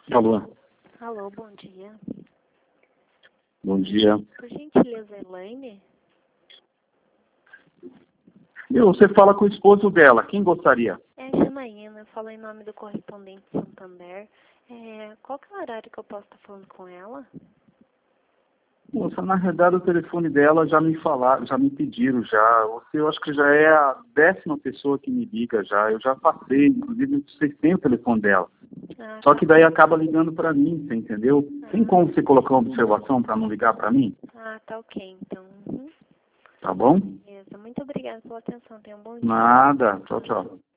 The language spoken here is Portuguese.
Alô, Alô, bom dia. bom dia. Por gentileza, Elaine? Você fala com o esposo dela, quem gostaria? É a Janaína, falo em nome do correspondente Santander. Qual que é o horário que eu posso estar falando com ela? Moça, na verdade o telefone dela já me falaram, já me pediram já. Eu acho que já é a 10ª pessoa que me liga já. Eu já passei, inclusive vocês têm o telefone dela. Só que daí acaba ligando para mim, você entendeu? Tem como você colocar uma observação para não ligar para mim? Tá ok, então. Tá bom? Beleza, muito obrigada pela atenção, tenha um bom dia. Nada. Tchau, tchau.